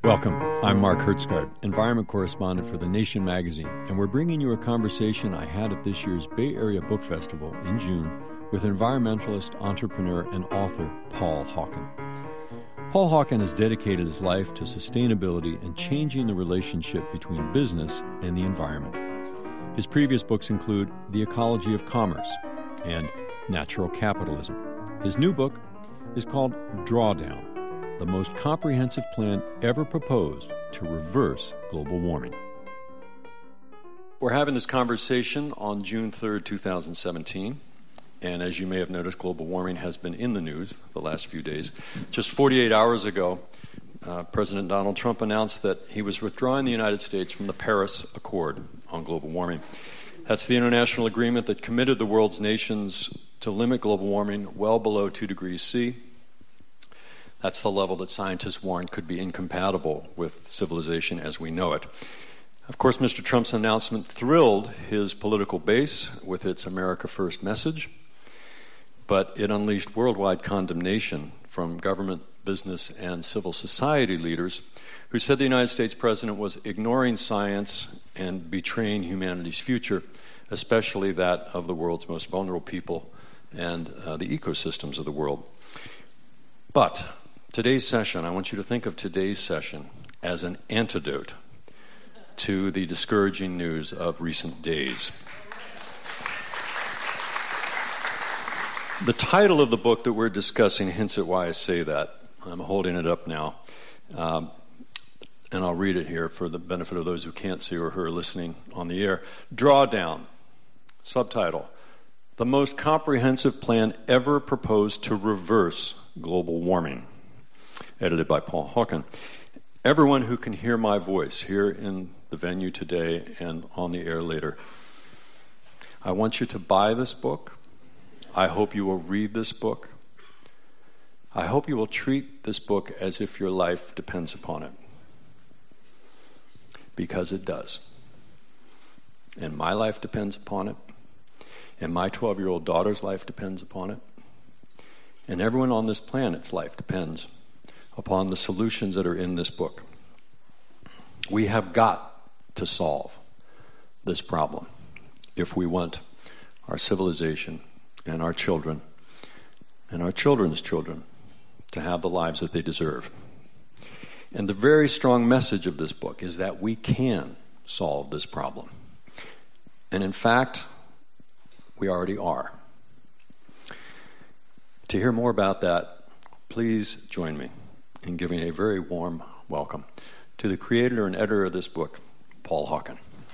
Welcome. I'm Mark Hertzgard, environment correspondent for The Nation magazine, and we're bringing you a conversation I had at this year's Bay Area Book Festival in June with environmentalist, entrepreneur, and author Paul Hawken. Paul Hawken has dedicated his life to sustainability and changing the relationship between business and the environment. His previous books include The Ecology of Commerce and Natural Capitalism. His new book is called Drawdown: The Most Comprehensive Plan Ever Proposed to Reverse Global Warming. We're having this conversation on June 3rd, 2017. And as you may have noticed, global warming has been in the news the last few days. Just 48 hours ago, President Donald Trump announced that he was withdrawing the United States from the Paris Accord on global warming. That's the international agreement that committed the world's nations to limit global warming well below 2 degrees C. That's the level that scientists warn could be incompatible with civilization as we know it. Of course, Mr. Trump's announcement thrilled his political base with its America First message, but it unleashed worldwide condemnation from government, business, and civil society leaders who said the United States president was ignoring science and betraying humanity's future, especially that of the world's most vulnerable people and the ecosystems of the world. But today's session, I want you to think of today's session as an antidote to the discouraging news of recent days. The title of the book that we're discussing hints at why I say that. I'm holding it up now, and I'll read it here for the benefit of those who can't see or who are listening on the air. Drawdown, subtitle: The Most Comprehensive Plan Ever Proposed to Reverse Global Warming, edited by Paul Hawken. Everyone who can hear my voice here in the venue today and on the air later, I want you to buy this book. I hope you will read this book. I hope you will treat this book as if your life depends upon it. Because it does. And my life depends upon it. And my 12-year-old daughter's life depends upon it. And everyone on this planet's life depends upon the solutions that are in this book. We have got to solve this problem if we want our civilization and our children and our children's children to have the lives that they deserve. And the very strong message of this book is that we can solve this problem. And in fact, we already are. To hear more about that, please join me in giving a very warm welcome to the creator and editor of this book, Paul Hawken.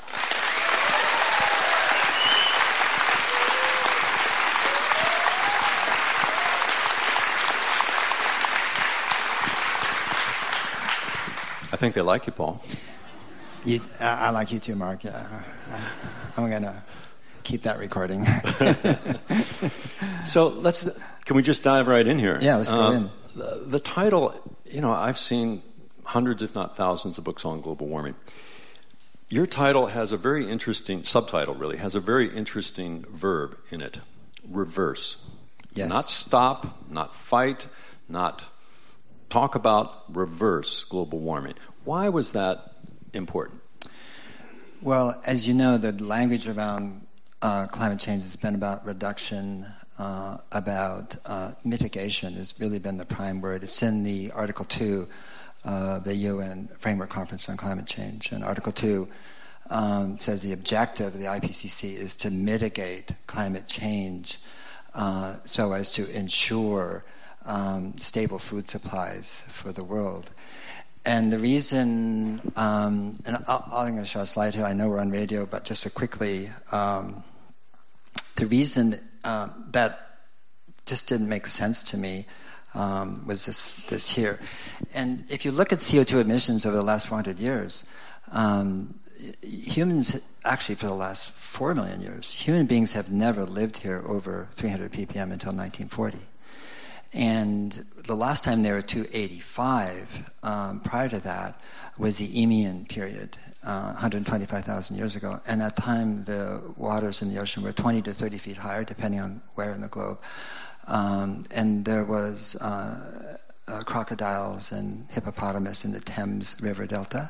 I think they like you, Paul. I like you too, Mark. I'm going to keep that recording. So can we just dive right in here? Yeah, let's go in. The title, I've seen hundreds, if not thousands, of books on global warming. Your title has a very interesting, subtitle really, has a very interesting verb in it: reverse. Yes. Not stop, not fight, not talk about, reverse global warming. Why was that important? Well, as you know, the language around climate change has been about reduction, about mitigation has really been the prime word. It's in the Article 2 of the UN Framework Conference on Climate Change. And Article 2 says the objective of the IPCC is to mitigate climate change so as to ensure stable food supplies for the world. And the reason, and I'm going to show a slide here. I know we're on radio, but just to quickly, the reason that just didn't make sense to me was this here. And if you look at CO2 emissions over the last 400 years, humans, actually for the last 4 million years, human beings have never lived here over 300 ppm until 1940. And the last time they were 285, prior to that, was the Eemian period, 125,000 years ago. And at that time, the waters in the ocean were 20 to 30 feet higher, depending on where in the globe. And there was crocodiles and hippopotamus in the Thames River Delta.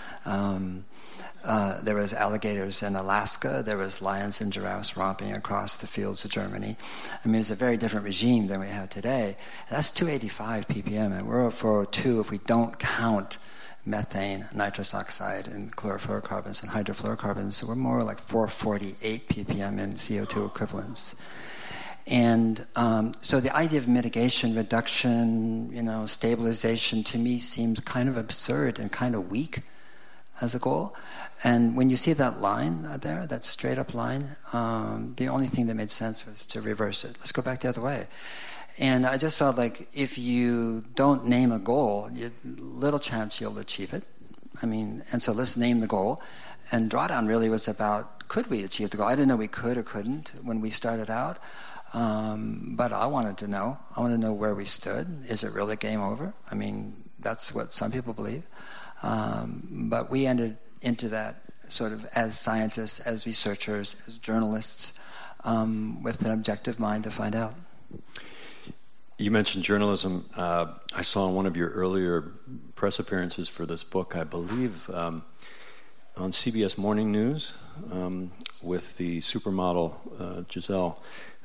There was alligators in Alaska. There was lions and giraffes romping across the fields of Germany. I mean, it was a very different regime than we have today. And that's 285 ppm, and we're at 402 if we don't count methane, nitrous oxide, and chlorofluorocarbons and hydrofluorocarbons. So we're more like 448 ppm in CO2 equivalents. And so the idea of mitigation, reduction, stabilization, to me seems kind of absurd and kind of weak as a goal. And when you see that line there, that straight up line, the only thing that made sense was to reverse it. Let's go back the other way. And I just felt like if you don't name a goal, little chance you'll achieve it. I mean, and so let's name the goal. And Drawdown really was about, could we achieve the goal? I didn't know we could or couldn't when we started out. But I wanted to know. I want to know where we stood. Is it really game over? I mean, that's what some people believe. But we entered into that sort of as scientists, as researchers, as journalists, with an objective mind to find out. You mentioned journalism. I saw in one of your earlier press appearances for this book, I believe, on CBS Morning News with the supermodel Giselle.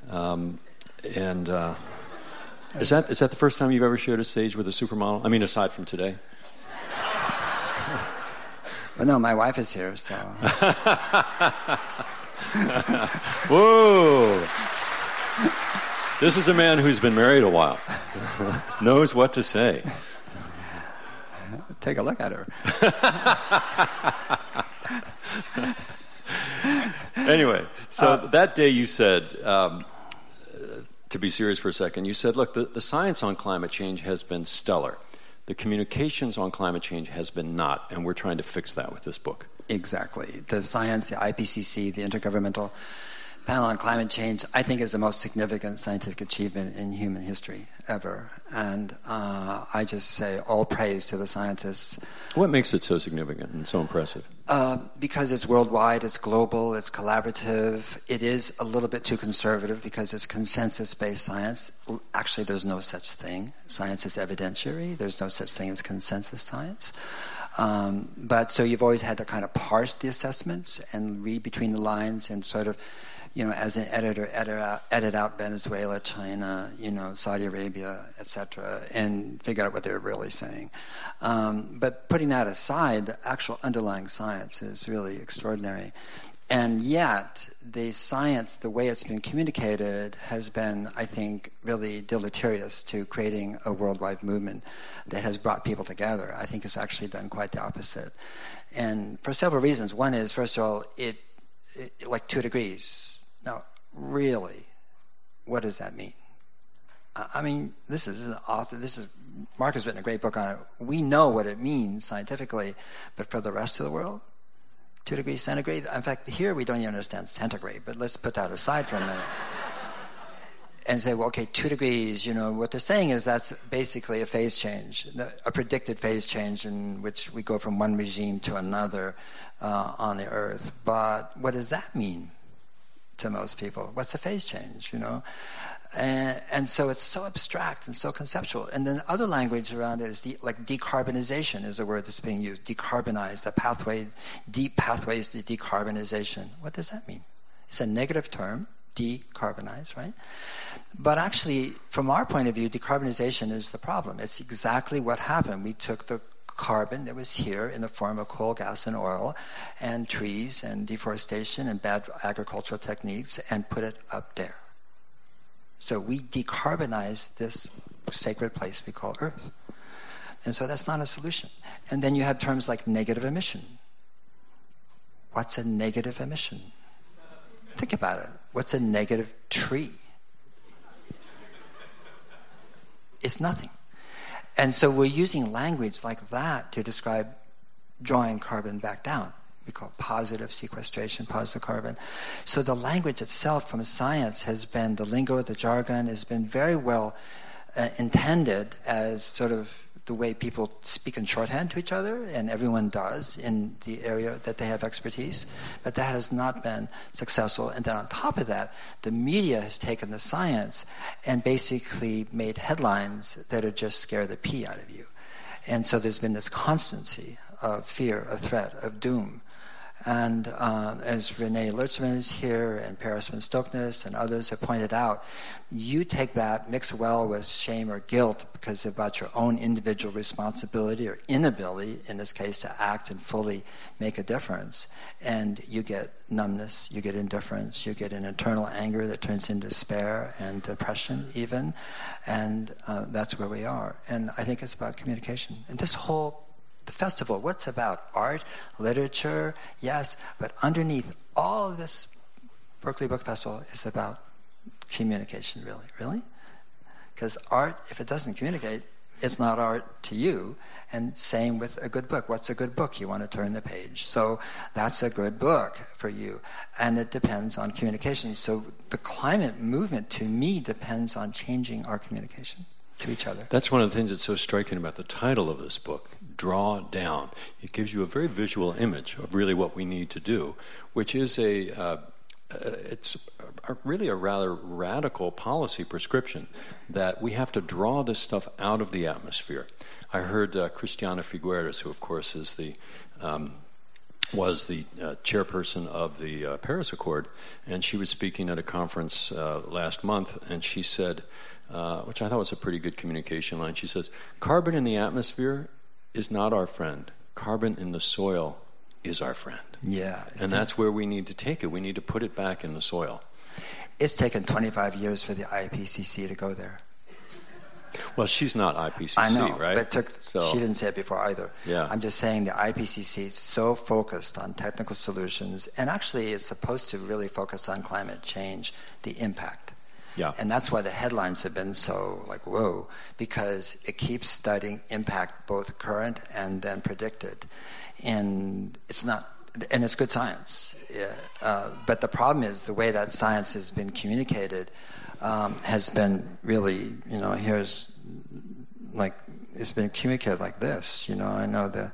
Is that the first time you've ever shared a stage with a supermodel? I mean, aside from today. Well, no, my wife is here, so. Whoa! This is a man who's been married a while, knows what to say. Take a look at her. Anyway, so that day you said, to be serious for a second, you said, look, the science on climate change has been stellar. The communications on climate change has been not, and we're trying to fix that with this book. Exactly. The science, the IPCC, the Intergovernmental Panel on Climate Change, I think is the most significant scientific achievement in human history ever. And I just say all praise to the scientists. What makes it so significant and so impressive? Because it's worldwide, it's global, it's collaborative. It is a little bit too conservative because it's consensus-based science. Actually, there's no such thing. Science is evidentiary. There's no such thing as consensus science. But so you've always had to kind of parse the assessments and read between the lines and sort of, as an editor, edit out Venezuela, China, Saudi Arabia, etc., and figure out what they're really saying. But putting that aside, the actual underlying science is really extraordinary. And yet, the science, the way it's been communicated, has been, I think, really deleterious to creating a worldwide movement that has brought people together. I think it's actually done quite the opposite. And for several reasons. One is, first of all, it like 2 degrees. Now, really, what does that mean? I mean, Mark has written a great book on it. We know what it means scientifically, but for the rest of the world, 2 degrees centigrade? In fact, here we don't even understand centigrade, but let's put that aside for a minute. And say, well, okay, 2 degrees, what they're saying is that's basically a phase change, a predicted phase change in which we go from one regime to another on the Earth. But what does that mean to most people? What's a phase change, And so it's so abstract and so conceptual. And then other language around it is like decarbonization is a word that's being used. Decarbonize, deep pathways to decarbonization. What does that mean? It's a negative term, decarbonize, right? But actually, from our point of view, decarbonization is the problem. It's exactly what happened. We took the carbon that was here in the form of coal, gas, and oil, and trees, and deforestation, and bad agricultural techniques, and put it up there. So we decarbonize this sacred place we call Earth. And so that's not a solution. And then you have terms like negative emission. What's a negative emission? Think about it. What's a negative tree? It's nothing. And so we're using language like that to describe drawing carbon back down. We call it positive sequestration, positive carbon. So the language itself from science has been, the lingo, the jargon, has been very well intended as sort of the way people speak in shorthand to each other, and everyone does in the area that they have expertise, but that has not been successful. And then on top of that, the media has taken the science and basically made headlines that are just scare the pee out of you. And so there's been this constancy of fear, of threat, of doom. And as Renee Lertzman is here, and Paris van Stoknes and others have pointed out, you take that, mix well with shame or guilt because about your own individual responsibility or inability, in this case, to act and fully make a difference. And you get numbness, you get indifference, you get an internal anger that turns into despair and depression even. And that's where we are. And I think it's about communication. And this whole the festival, what's about? Art, literature, yes, but underneath all of this Berkeley Book Festival is about communication, really? Because art, if it doesn't communicate, it's not art to you. And same with a good book. What's a good book? You want to turn the page. So that's a good book for you. And it depends on communication. So the climate movement, to me, depends on changing our communication to each other. That's one of the things that's so striking about the title of this book, Draw Down. It gives you a very visual image of really what we need to do, which is really a rather radical policy prescription that we have to draw this stuff out of the atmosphere. I heard Christiana Figueres, who of course is was the chairperson of the Paris Accord, and she was speaking at a conference last month, and she said, which I thought was a pretty good communication line, she says, carbon in the atmosphere is not our friend. Carbon in the soil is our friend. Yeah. And that's where we need to take it. We need to put it back in the soil. It's taken 25 years for the IPCC to go there. Well, she's not IPCC, I know, right? But she didn't say it before either. Yeah. I'm just saying the IPCC is so focused on technical solutions, and actually it's supposed to really focus on climate change, the impact. Yeah. And that's why the headlines have been so like, whoa, because it keeps studying impact, both current and then predicted. And it's not, and it's good science. Yeah. But the problem is the way that science has been communicated has been really, here's like, it's been communicated like this, I know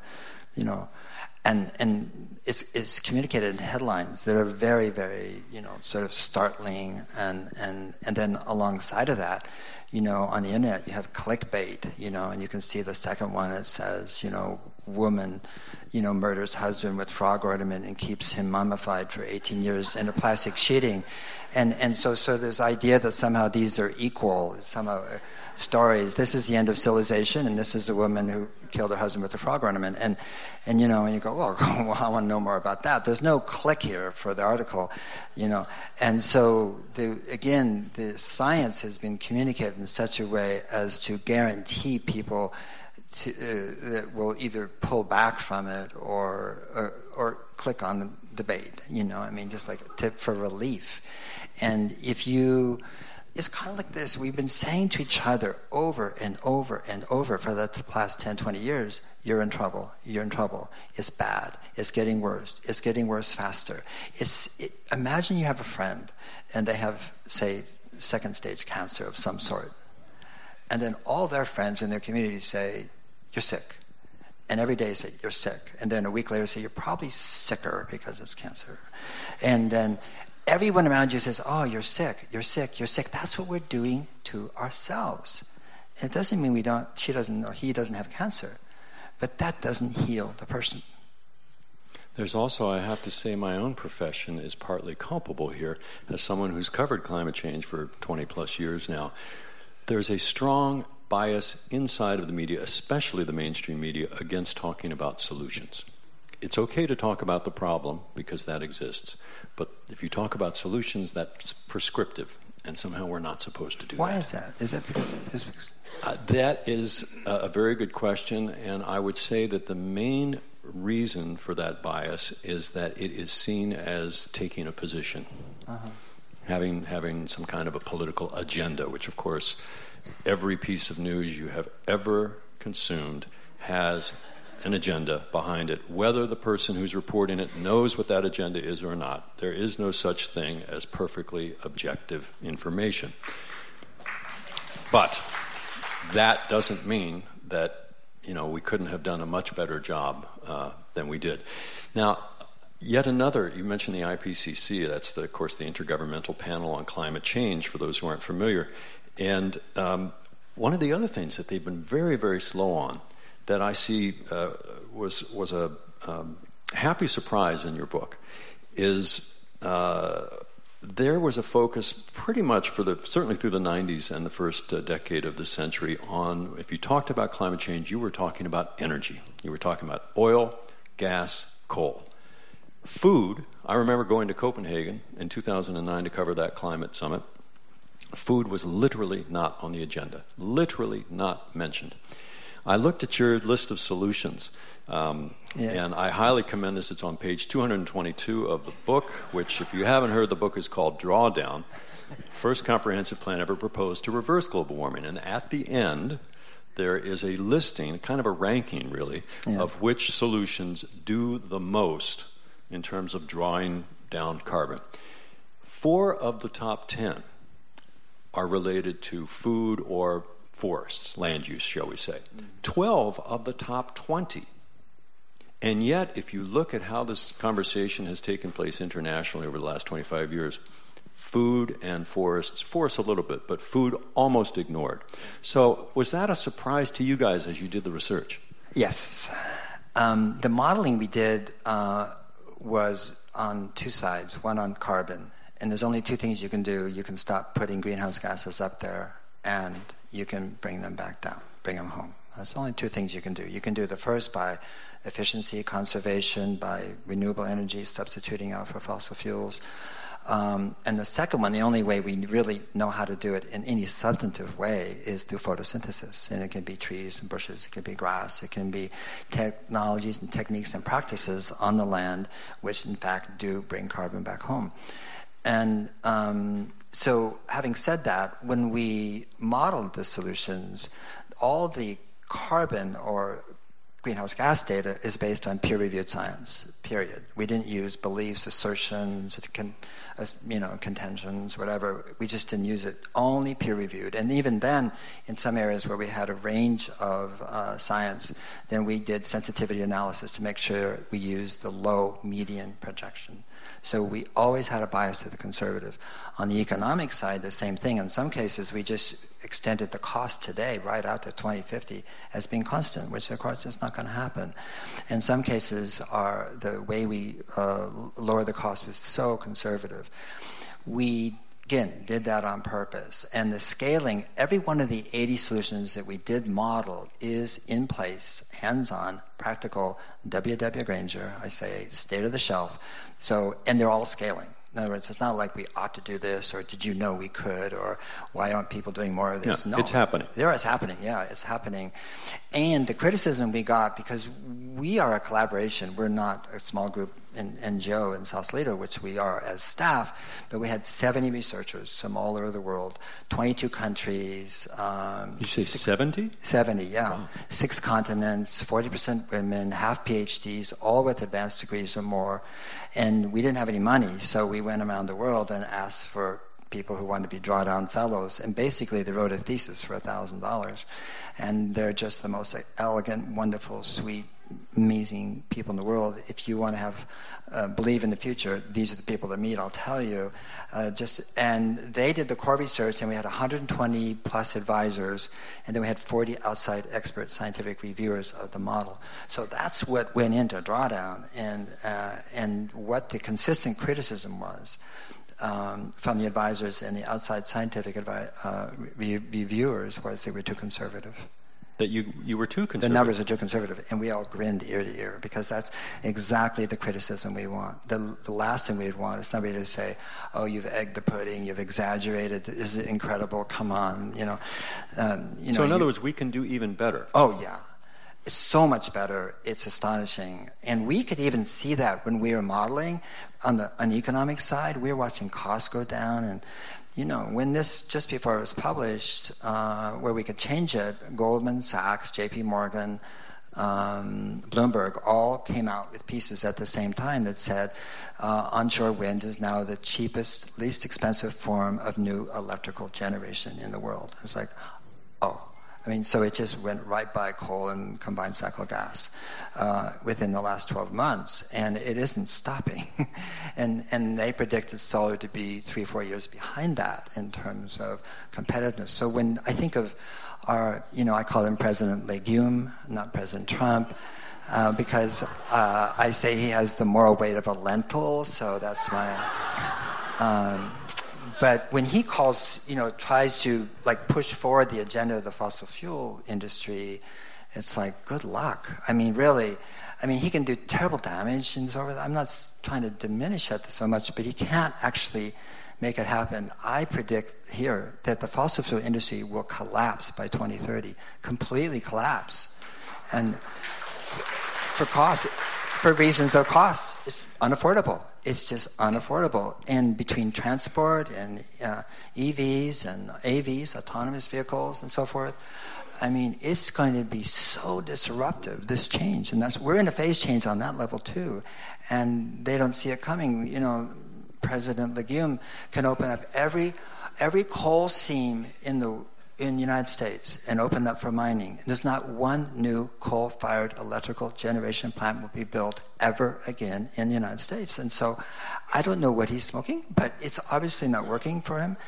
and it's communicated in headlines that are very, very, sort of startling, and then alongside of that, on the internet you have clickbait, and you can see the second one that says, woman, murders husband with frog ornament and keeps him mummified for 18 years in a plastic sheeting, and so there's idea that somehow these are equal, somehow stories. This is the end of civilization, and this is a woman who killed her husband with a frog ornament, and and you go, well, I want to know more about that. There's no click here for the article, and so the science has been communicated in such a way as to guarantee people that will either pull back from it or click on the debate. Just like a tip for relief. And it's kind of like this. We've been saying to each other over and over and over for the past 10, 20 years, you're in trouble, you're in trouble. It's bad. It's getting worse. It's getting worse faster. Imagine you have a friend and they have, say, second stage cancer of some sort. And then all their friends in their community say, you're sick. And every day say, you're sick. And then a week later say, you're probably sicker because it's cancer. And then everyone around you says, oh, you're sick, you're sick, you're sick. That's what we're doing to ourselves. It doesn't mean she doesn't or he doesn't have cancer, but that doesn't heal the person. There's also, I have to say, my own profession is partly culpable here as someone who's covered climate change for 20 plus years now. There's a strong bias inside of the media, especially the mainstream media, against talking about solutions. It's okay to talk about the problem because that exists, but if you talk about solutions, that's prescriptive, and somehow we're not supposed to do that. Why is that? Is that because that is a very good question, and I would say that the main reason for that bias is that it is seen as taking a position, having some kind of a political agenda, which of course every piece of news you have ever consumed has an agenda behind it. Whether the person who's reporting it knows what that agenda is or not, there is no such thing as perfectly objective information. But that doesn't mean that we couldn't have done a much better job than we did. Now, yet another, you mentioned the IPCC, that's, of course, the Intergovernmental Panel on Climate Change, for those who aren't familiar. And one of the other things that they've been very, very slow on that I see was a happy surprise in your book is there was a focus pretty much certainly through the 90s and the first decade of the century on, if you talked about climate change, you were talking about energy. You were talking about oil, gas, coal. Food, I remember going to Copenhagen in 2009 to cover that climate summit. Food was literally not on the agenda, literally not mentioned. I looked at your list of solutions, and I highly commend this. It's on page 222 of the book, which, if you haven't heard, the book is called Drawdown, First Comprehensive Plan Ever Proposed to Reverse Global Warming. And at the end, there is a listing, kind of a ranking, really, of which solutions do the most in terms of drawing down carbon. 4 of the top 10 are related to food or forests, land use, shall we say. 12 of the top 20. And yet, if you look at how this conversation has taken place internationally over the last 25 years, food and forests a little bit, but food almost ignored. So was that a surprise to you guys as you did the research? Yes. The modeling we did was on 2 sides, one on carbon. And there's only 2 things you can do. You can stop putting greenhouse gases up there, and you can bring them back down, bring them home. That's only 2 things you can do. You can do the first by efficiency, conservation, by renewable energy, substituting out for fossil fuels. And the second one, the only way we really know how to do it in any substantive way is through photosynthesis. And it can be trees and bushes, it can be grass, it can be technologies and techniques and practices on the land which in fact do bring carbon back home. And so having said that, when we modeled the solutions, all the carbon or greenhouse gas data is based on peer-reviewed science, period. We didn't use beliefs, assertions, contentions, whatever. We just didn't use it. Only peer-reviewed. And even then, in some areas where we had a range of science, then we did sensitivity analysis to make sure we used the low median projection. So we always had a bias to the conservative. On the economic side, the same thing. In some cases, we just extended the cost today right out to 2050 as being constant, which of course is not going to happen. In some cases, the way we lower the cost was so conservative. We, again, did that on purpose. And the scaling, every one of the 80 solutions that we did model is in place, hands-on, practical, W.W. Granger, I say, state of the shelf. So, and they're all scaling. In other words, it's not like we ought to do this, or did you know we could, or why aren't people doing more of this? Yeah, no, it's happening. It's happening, it's happening. And the criticism we got, because we are a collaboration, we're not a small group in NGO in Sausalito, which we are as staff, but we had 70 researchers from all over the world, 22 countries. You say 70? 70, yeah. Wow. 6 continents, 40% women, half PhDs, all with advanced degrees or more. And we didn't have any money, so we went around the world and asked for people who wanted to be drawdown fellows. And basically, they wrote a thesis for $1,000. And they're just the most elegant, wonderful, sweet, amazing people in the world. If you want to have believe in the future, these are the people that meet, I'll tell you. And they did the core research, and we had 120 plus advisors, and then we had 40 outside expert scientific reviewers of the model. So that's what went into Drawdown, and what the consistent criticism was from the advisors and the outside scientific reviewers was they were too conservative. That you were too conservative. The numbers are too conservative, and we all grinned ear to ear because that's exactly the criticism we want. The last thing we'd want is somebody to say, "Oh, you've egged the pudding, you've exaggerated. This is incredible. Come on, So in other words, we can do even better. Oh yeah, it's so much better. It's astonishing, and we could even see that when we were modeling on the economic side. We were watching costs go down and. When this, just before it was published, where we could change it, Goldman Sachs, JP Morgan, Bloomberg all came out with pieces at the same time that said onshore wind is now the cheapest, least expensive form of new electrical generation in the world. It's like, oh. I mean, so it just went right by coal and combined cycle gas within the last 12 months, and it isn't stopping. and they predicted solar to be 3-4 years behind that in terms of competitiveness. So when I think of our, I call him President Legume, not President Trump, because I say he has the moral weight of a lentil, so that's my... But when he tries to push forward the agenda of the fossil fuel industry, it's like, good luck. I mean, really, he can do terrible damage and so forth. I'm not trying to diminish that so much, but he can't actually make it happen. I predict here that the fossil fuel industry will collapse by 2030, completely collapse. And for reasons of cost, it's unaffordable. It's just unaffordable. And between transport and EVs and AVs, autonomous vehicles and so forth, it's going to be so disruptive, this change. And we're in a phase change on that level too. And they don't see it coming. President Legume can open up every coal seam in the United States and open up for mining. There's not one new coal-fired electrical generation plant will be built ever again in the United States. And so I don't know what he's smoking, but it's obviously not working for him.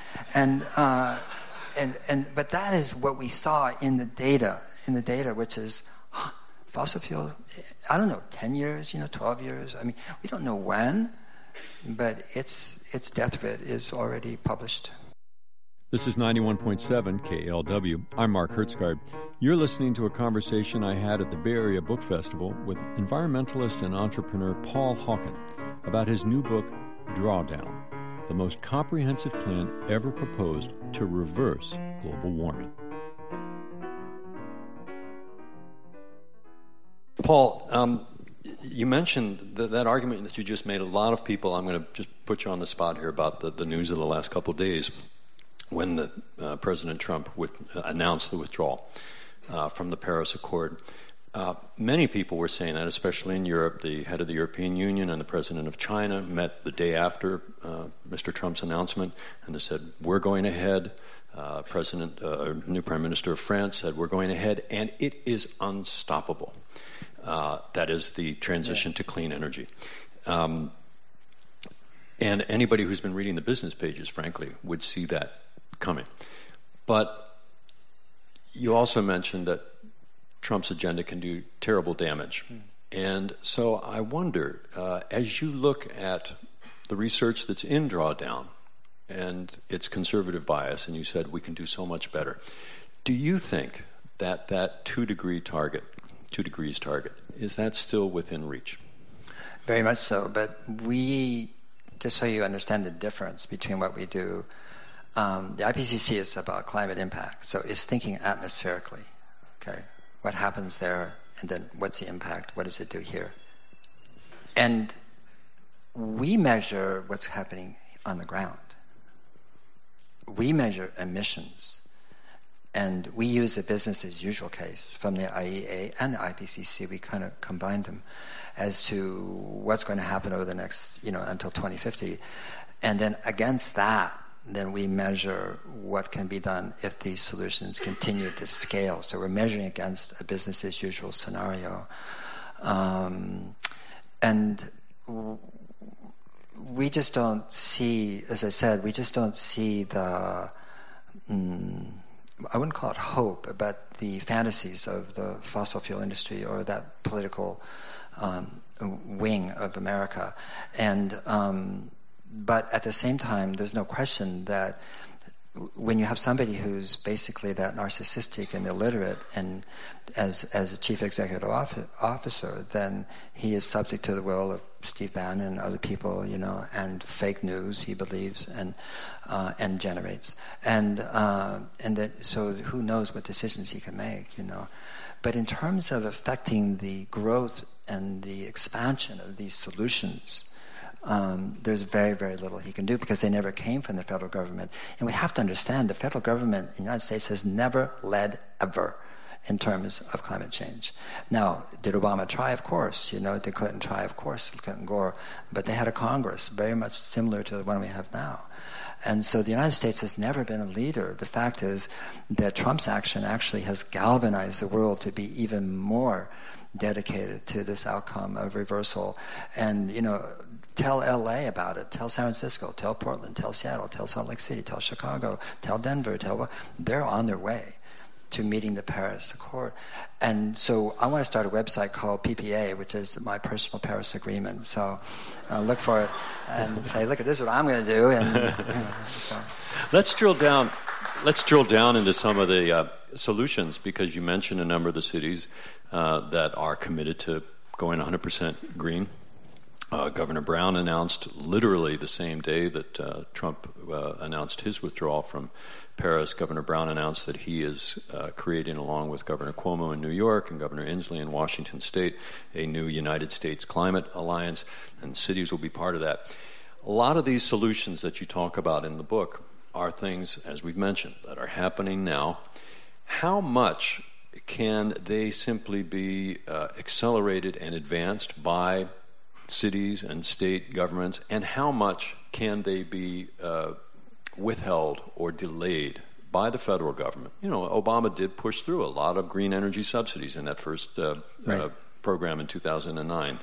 But that is what we saw in the data, which is fossil fuel, 10 years, 12 years. We don't know when, but its death rate is already published. This is 91.7 KLW. I'm Mark Hertsgaard. You're listening to a conversation I had at the Bay Area Book Festival with environmentalist and entrepreneur Paul Hawken about his new book, Drawdown, the most comprehensive plan ever proposed to reverse global warming. Paul, you mentioned that argument that you just made. A lot of people, I'm going to just put you on the spot here about the news of the last couple of days, when President Trump announced the withdrawal from the Paris Accord. Many people were saying that, especially in Europe. The head of the European Union and the president of China met the day after Mr. Trump's announcement, and they said, we're going ahead. New Prime Minister of France said, we're going ahead, and it is unstoppable. That is the transition to clean energy. And anybody who's been reading the business pages, frankly, would see that coming. But you also mentioned that Trump's agenda can do terrible damage. And so I wonder, as you look at the research that's in Drawdown and its conservative bias, and you said we can do so much better, do you think that 2 degrees target, is that still within reach? Very much so. But just so you understand the difference between what we do, the IPCC is about climate impact, so it's thinking atmospherically. Okay, what happens there, and then what's the impact? What does it do here? And we measure what's happening on the ground. We measure emissions, and we use a business as usual case from the IEA and the IPCC. We kind of combine them as to what's going to happen over the next, until 2050. And then against that, then we measure what can be done if these solutions continue to scale. So we're measuring against a business as usual scenario. And we just don't see, as I said, the, I wouldn't call it hope, but the fantasies of the fossil fuel industry or that political wing of America. And but at the same time, there's no question that when you have somebody who's basically that narcissistic and illiterate, and as a chief executive officer, then he is subject to the will of Steve Bannon and other people, and fake news he believes and generates, and so who knows what decisions he can make, But in terms of affecting the growth and the expansion of these solutions, there's very, very little he can do because they never came from the federal government. And we have to understand the federal government in the United States has never led ever in terms of climate change. Now, did Obama try? Of course. Did Clinton try? Of course, Clinton, Gore. But they had a Congress very much similar to the one we have now. And so the United States has never been a leader. The fact is that Trump's action actually has galvanized the world to be even more dedicated to this outcome of reversal. And, tell LA about it, tell San Francisco, tell Portland, tell Seattle, tell Salt Lake City, tell Chicago, tell Denver, they're on their way to meeting the Paris Accord. And so I want to start a website called PPA, which is my personal Paris Agreement. So look for it and say, look, this is what I'm going to do. And so. Let's drill down into some of the solutions, because you mentioned a number of the cities that are committed to going 100% green. Governor Brown announced literally the same day that Trump announced his withdrawal from Paris. Governor Brown announced that he is creating, along with Governor Cuomo in New York and Governor Inslee in Washington State, a new United States Climate Alliance, and cities will be part of that. A lot of these solutions that you talk about in the book are things, as we've mentioned, that are happening now. How much can they simply be accelerated and advanced by cities and state governments, and how much can they be withheld or delayed by the federal government? Obama did push through a lot of green energy subsidies in that first program in 2009.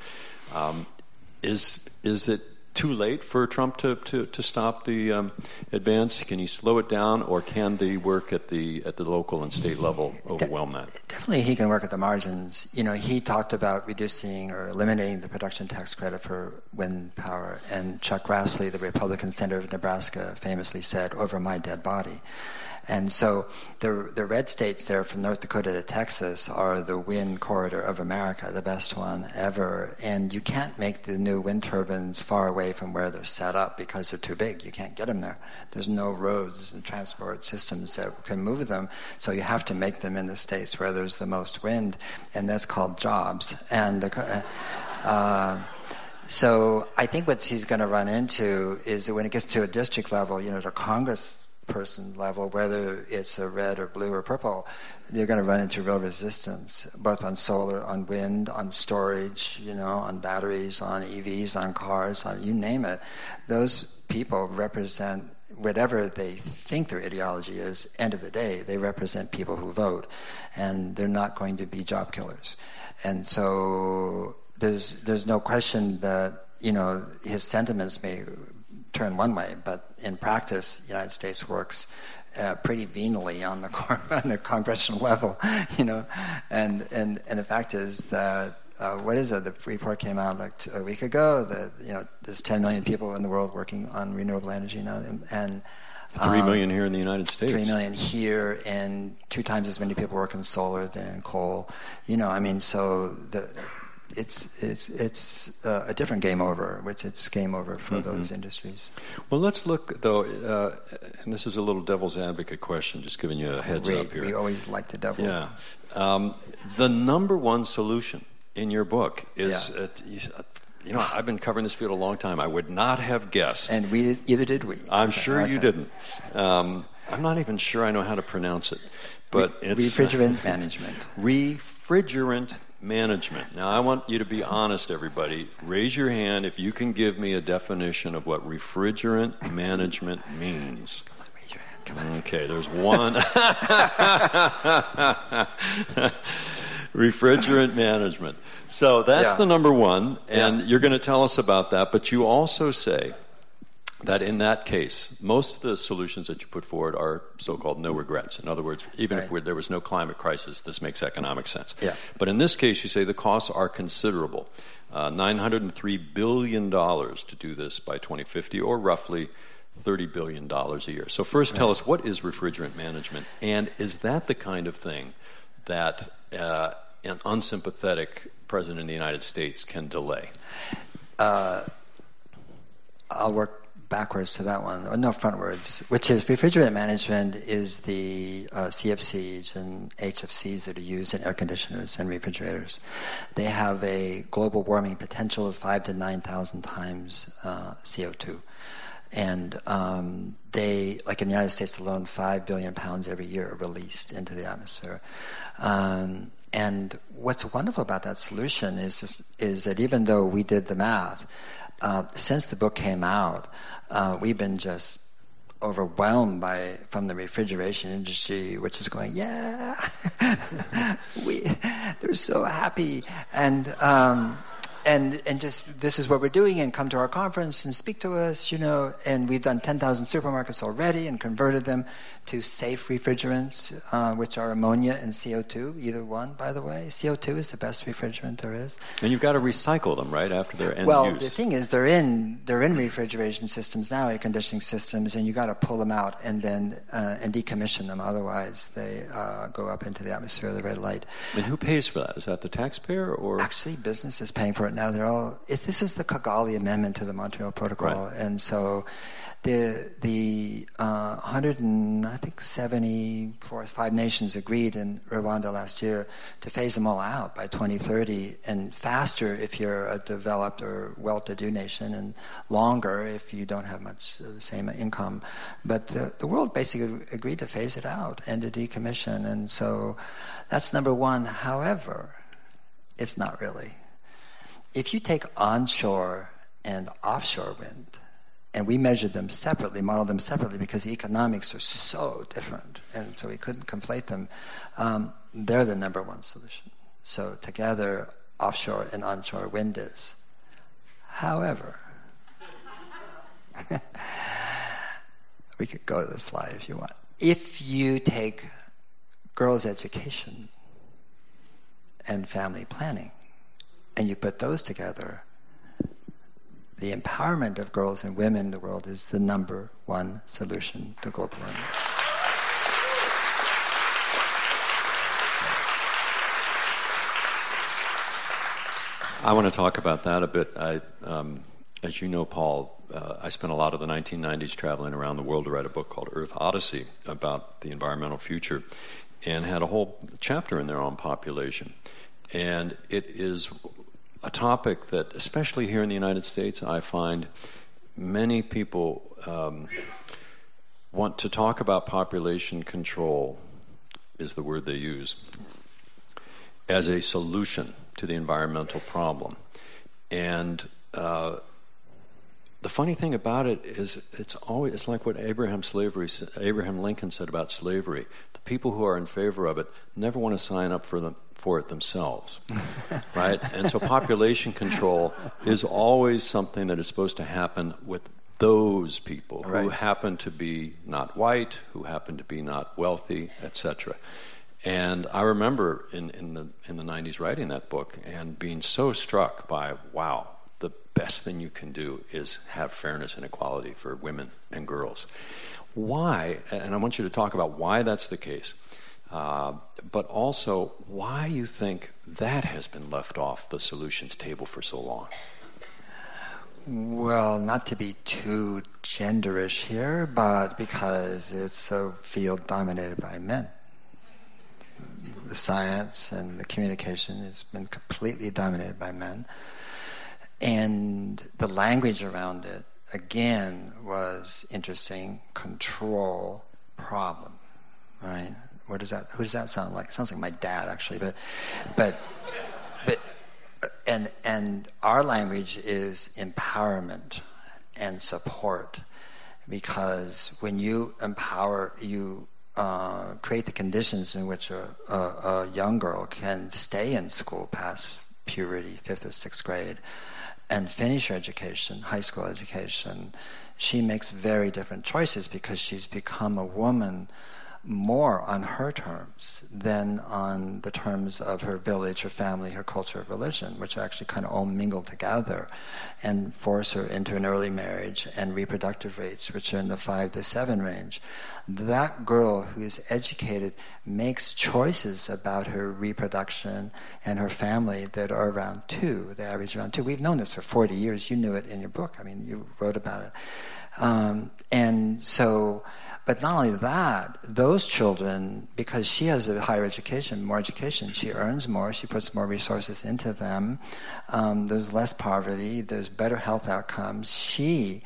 Is it too late for Trump to stop the advance? Can he slow it down, or can the work at the local and state level overwhelm that? Definitely he can work at the margins. He talked about reducing or eliminating the production tax credit for wind power, and Chuck Grassley, the Republican senator of Nebraska, famously said, "Over my dead body." And so the red states there from North Dakota to Texas are the wind corridor of America, the best one ever. And you can't make the new wind turbines far away from where they're set up because they're too big. You can't get them there. There's no roads and transport systems that can move them. So you have to make them in the states where there's the most wind, and that's called jobs. And so I think what he's going to run into is that when it gets to a district level, the Congress person level, whether it's a red or blue or purple, you're going to run into real resistance, both on solar, on wind, on storage, on batteries, on EVs, on cars, on you name it. Those people represent whatever they think their ideology is. End of the day, they represent people who vote, and they're not going to be job killers. And so there's no question that his sentiments may turn one way, but in practice, the United States works pretty venally on the congressional level, and the fact is that what is it? The report came out like a week ago that there's 10 million people in the world working on renewable energy now, and 3 million here in the United States. 3 million here, and 2 times as many people work in solar than in coal. So it's a different game over, which it's game over for those industries. Well, let's look, though, and this is a little devil's advocate question, just giving you a heads up here. We always like the devil. Yeah. The number one solution in your book is, I've been covering this field a long time. I would not have guessed. And either did we. I'm sure you didn't. I'm not even sure I know how to pronounce it. But it's refrigerant management. Refrigerant management. Now, I want you to be honest, everybody. Raise your hand if you can give me a definition of what refrigerant management means. Come on, raise your hand. Come on. Okay, there's one. Refrigerant management. So that's the number one, and you're going to tell us about that. But you also say that in that case, most of the solutions that you put forward are so-called no regrets. In other words, even if there was no climate crisis, this makes economic sense. Yeah. But in this case, you say the costs are considerable. $903 billion to do this by 2050, or roughly $30 billion a year. So first tell us, what is refrigerant management? And is that the kind of thing that an unsympathetic president of the United States can delay? I'll work backwards to that one, no, frontwards, which is refrigerant management is the CFCs and HFCs that are used in air conditioners and refrigerators. They have a global warming potential of 5,000 to 9,000 times CO2. And they, like in the United States alone, 5 billion pounds every year are released into the atmosphere. And what's wonderful about that solution is that even though we did the math, since the book came out, we've been just overwhelmed from the refrigeration industry, which is going, yeah, they're so happy, and just this is what we're doing, and come to our conference and speak to us, and we've done 10,000 supermarkets already and converted them to safe refrigerants, which are ammonia and CO2, either one, by the way. CO2 is the best refrigerant there is. And you've got to recycle them, right, after their end use. Well, the thing is, they're in refrigeration systems now, air conditioning systems, and you got to pull them out and then and decommission them. Otherwise, they go up into the atmosphere of the red light. And who pays for that? Is that the taxpayer, or actually business is paying for it now? This is the Kigali Amendment to the Montreal Protocol, right. And so the 175 nations agreed in Rwanda last year to phase them all out by 2030, and faster if you're a developed or well-to-do nation, and longer if you don't have much of the same income. But the world basically agreed to phase it out and to decommission, and so that's number one. However, it's not really. If you take onshore and offshore wind, and we measured them separately, modeled them separately, because the economics are so different, and so we couldn't conflate them, they're the number one solution. So together, offshore and onshore wind is. However, we could go to the slide if you want. If you take girls' education and family planning, and you put those together, the empowerment of girls and women in the world is the number one solution to global warming. I want to talk about that a bit. As you know, Paul, I spent a lot of the 1990s traveling around the world to write a book called Earth Odyssey about the environmental future, and had a whole chapter in there on population. And it is a topic that, especially here in the United States, I find many people want to talk about population control, is the word they use, as a solution to the environmental problem. And the funny thing about it is it's like what Abraham Lincoln said about slavery. The people who are in favor of it never want to sign up for it themselves, right? And so population control is always something that is supposed to happen with those people who happen to be not white, who happen to be not wealthy, etc. And I remember in the 90s writing that book and being so struck by, wow, the best thing you can do is have fairness and equality for women and girls. Why, and I want you to talk about why that's the case, but also why you think that has been left off the solutions table for so long. Well, not to be too genderish here, but because it's a field dominated by men. The science and the communication has been completely dominated by men. And the language around it, again, was interesting. Control, problem, right? Who does that sound like? It sounds like my dad, actually. But our language is empowerment and support, because when you empower, you create the conditions in which a young girl can stay in school past puberty, 5th or 6th grade, and finish her education, high school education. She makes very different choices because she's become a woman more on her terms than on the terms of her village, her family, her culture, her religion, which actually kind of all mingle together and force her into an early marriage and reproductive rates, which are in the 5 to 7 range. That girl who is educated makes choices about her reproduction and her family that are around 2, the average around 2. We've known this for 40 years. You knew it in your book. I mean, you wrote about it. And so... But not only that, those children, because she has a higher education, more education, she earns more, she puts more resources into them, there's less poverty, there's better health outcomes. She,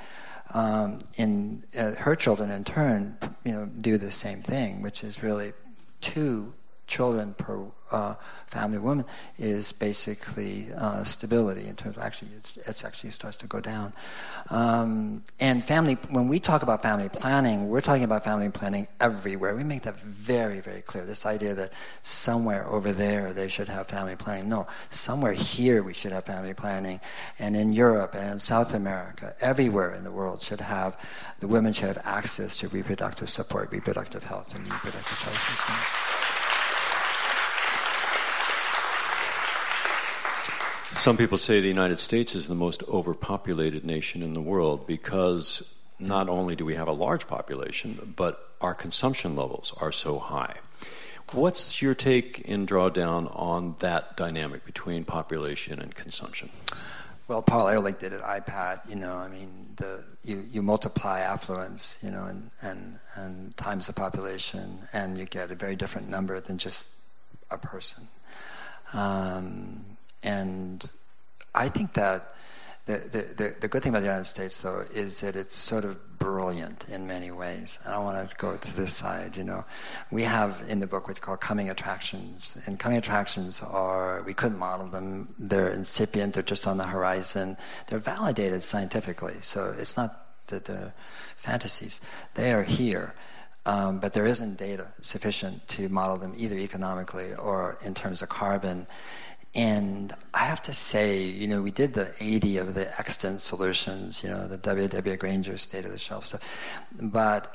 her children in turn, do the same thing, which is really two children per family woman is basically stability in terms of it actually starts to go down. And when we talk about family planning, we're talking about family planning everywhere. We make that very, very clear. This idea that somewhere over there they should have family planning. No, somewhere here we should have family planning. And in Europe and in South America, everywhere in the world the women should have access to reproductive support, reproductive health, and reproductive choices. Some people say the United States is the most overpopulated nation in the world because not only do we have a large population, but our consumption levels are so high. What's your take in Drawdown on that dynamic between population and consumption? Well, Paul Ehrlich did at IPAT. You multiply affluence, and times the population, and you get a very different number than just a person. And I think that the good thing about the United States, though, is that it's sort of brilliant in many ways. And I want to go to this side, We have in the book what we call coming attractions. And coming attractions we couldn't model them. They're incipient. They're just on the horizon. They're validated scientifically. So it's not that they're fantasies. They are here. But there isn't data sufficient to model them either economically or in terms of carbon. And I have to say, we did the 80 of the extant solutions, the W.W. Granger state of the shelf stuff. But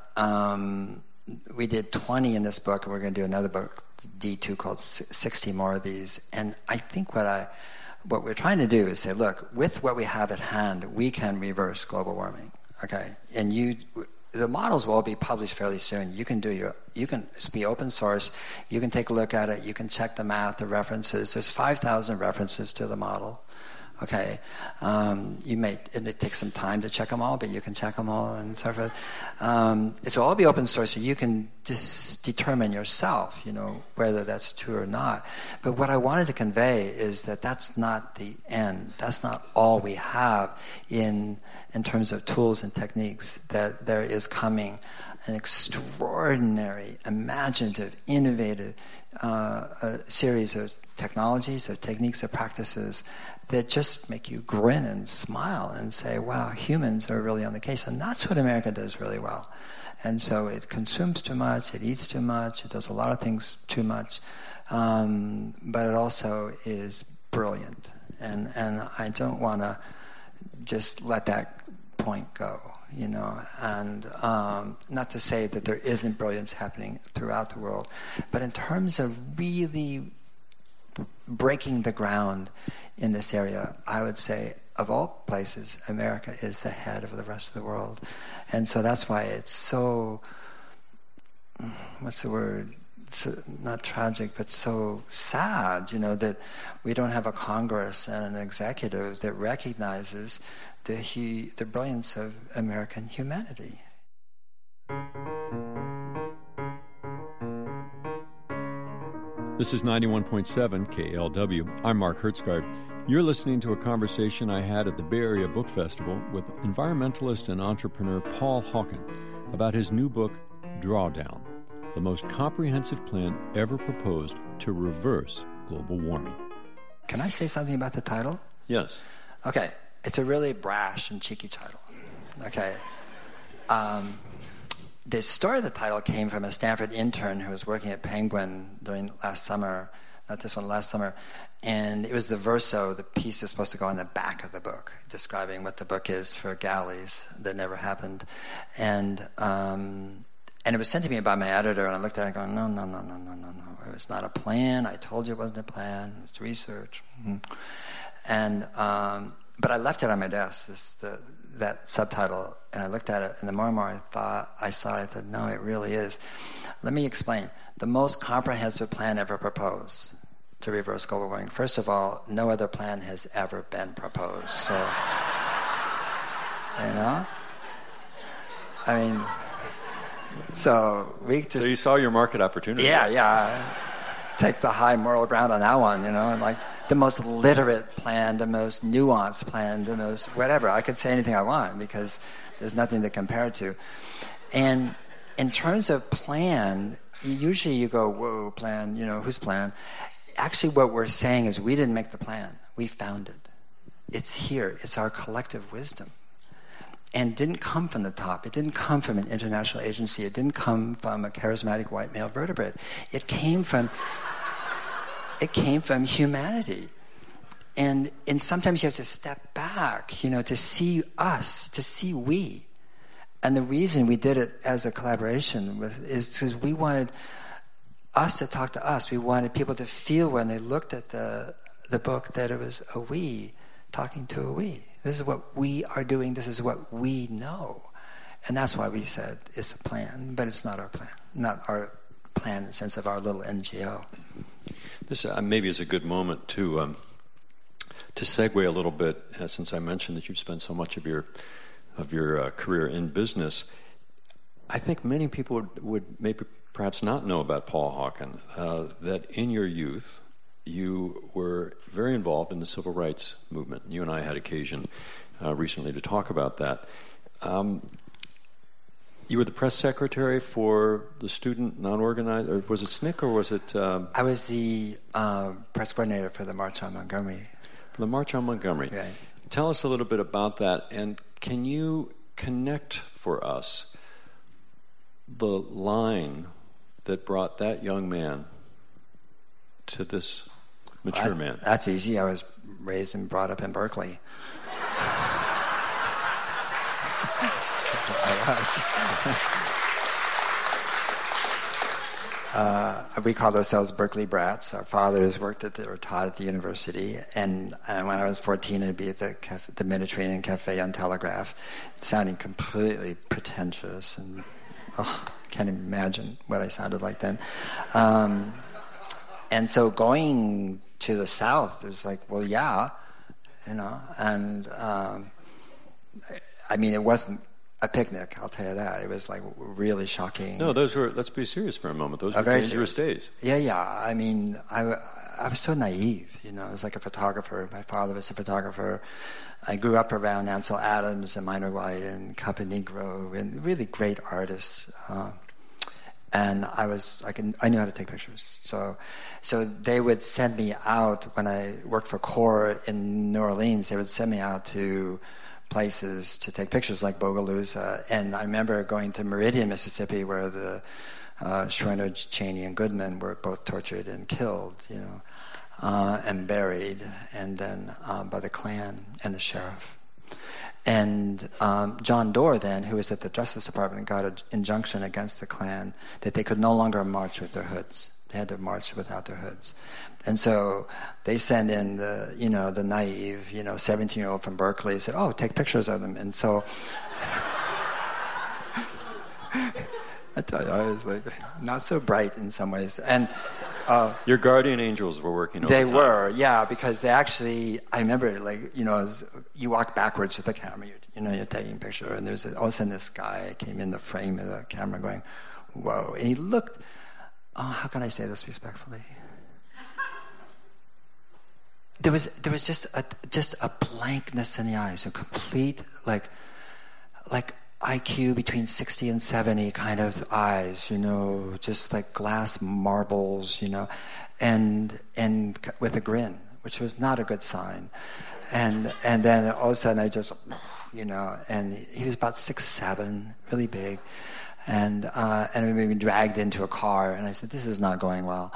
we did 20 in this book, and we're going to do another book, D2, called 60 more of these. And I think what we're trying to do is say, look, with what we have at hand, we can reverse global warming. Okay? And the models will all be published fairly soon. You can be open source. You can take a look at it. You can check the math, the references. There's 5,000 references to the model. Okay, it takes some time to check them all, but you can check them all and so forth. It will all be open source, so you can just determine yourself, whether that's true or not. But what I wanted to convey is that that's not the end. That's not all we have in terms of tools and techniques. That there is coming an extraordinary, imaginative, innovative series of technologies, of techniques, of practices that just make you grin and smile and say, wow, humans are really on the case. And that's what America does really well. And so it consumes too much, it eats too much, it does a lot of things too much, but it also is brilliant. And I don't want to just let that point go, and not to say that there isn't brilliance happening throughout the world, but in terms of really breaking the ground in this area, I would say, of all places, America is ahead of the rest of the world. And so that's why it's so, what's the word? So, not tragic, but so sad, that we don't have a Congress and an executive that recognizes the brilliance of American humanity. This is 91.7 KLW. I'm Mark Hertzgaard. You're listening to a conversation I had at the Bay Area Book Festival with environmentalist and entrepreneur Paul Hawken about his new book, Drawdown, the most comprehensive plan ever proposed to reverse global warming. Can I say something about the title? Yes. Okay. It's a really brash and cheeky title. Okay. The story of the title came from a Stanford intern who was working at Penguin during last summer, and it was the verso, the piece that's supposed to go on the back of the book, describing what the book is for galleys that never happened. And it was sent to me by my editor, and I looked at it going, no. It was not a plan. I told you it wasn't a plan. It was research. And but I left it on my desk, that subtitle, and I looked at it, and the more and more I saw it, I thought, no, it really is. Let me explain. The most comprehensive plan ever proposed to reverse global warming. First of all, no other plan has ever been proposed. So, so we just... So you saw your market opportunity. Yeah. Take the high moral ground on that one, and like the most literate plan, the most nuanced plan, the most whatever. I could say anything I want because there's nothing to compare it to. And in terms of plan, usually you go, whoa, plan, whose plan? Actually, what we're saying is we didn't make the plan. We found it. It's here. It's our collective wisdom. And it didn't come from the top. It didn't come from an international agency. It didn't come from a charismatic white male vertebrate. It came from humanity. And sometimes you have to step back, to see us, to see we. And the reason we did it as a collaboration is because we wanted us to talk to us. We wanted people to feel when they looked at the book that it was a we talking to a we. This is what we are doing. This is what we know. And that's why we said it's a plan, but it's not our plan. Not our plan in the sense of our little NGO. This maybe is a good moment to segue a little bit, since I mentioned that you've spent so much of your career in business. I think many people would maybe perhaps not know about Paul Hawken, that in your youth, you were very involved in the civil rights movement. You and I had occasion recently to talk about that. You were the press secretary for the student non-organized, or was it SNCC, or was it... I was the press coordinator for the March on Montgomery. For the March on Montgomery. Right. Tell us a little bit about that, and can you connect for us the line that brought that young man to this mature man? That's easy. I was raised and brought up in Berkeley. We called ourselves Berkeley brats. Our fathers worked or taught at the university, and when I was 14, I'd be at the Mediterranean Cafe on Telegraph, sounding completely pretentious, and can't imagine what I sounded like then. And so going to the South, it was like, well, yeah, and I mean, it wasn't a picnic, I'll tell you that. It was like really shocking. No, those were, let's be serious for a moment, those were dangerous days. Yeah. I mean, I was so naive, I was like a photographer. My father was a photographer. I grew up around Ansel Adams and Minor White and Caponegro and really great artists. And I knew how to take pictures. So they would send me out when I worked for CORE in New Orleans. They would send me out to places to take pictures like Bogalusa. And I remember going to Meridian, Mississippi, where the Schroeder, Cheney, and Goodman were both tortured and killed, and buried, and then by the Klan and the sheriff. And John Doerr then, who was at the Justice Department, got an injunction against the Klan that they could no longer march with their hoods. They had to march without their hoods. And so they send in the naive, 17-year-old from Berkeley, said, oh, take pictures of them. And so I tell you, I was like not so bright in some ways. And your guardian angels were working overtime. They were, yeah, because they actually, I remember, you walk backwards with the camera, you're taking a picture, and all of a sudden this guy came in the frame of the camera going, whoa, and he looked, how can I say this respectfully? There was just a blankness in the eyes, a complete, like IQ between 60 and 70 kind of eyes, just like glass marbles, and with a grin, which was not a good sign. And then all of a sudden I just, and he was about 6'7", really big. And we were dragged into a car, and I said, this is not going well,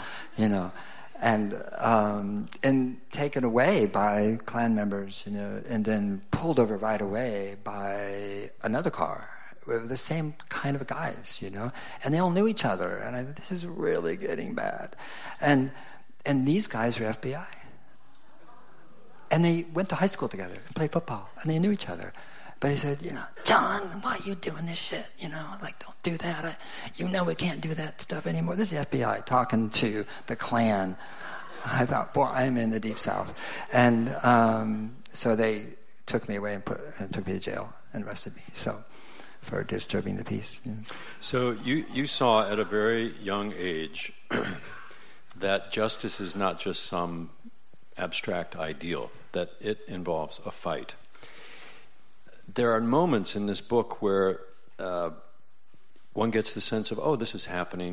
and taken away by Klan members, and then pulled over right away by another car with the same kind of guys, and they all knew each other, and I thought, this is really getting bad, and these guys were FBI, and they went to high school together and played football, and they knew each other. But he said, John, why are you doing this shit? Don't do that. We can't do that stuff anymore. This is the FBI talking to the Klan. I thought, boy, I'm in the Deep South. And so they took me away and took me to jail and arrested me. So for disturbing the peace. So you saw at a very young age that justice is not just some abstract ideal, that it involves a fight. There are moments in this book where one gets the sense of, oh, this is happening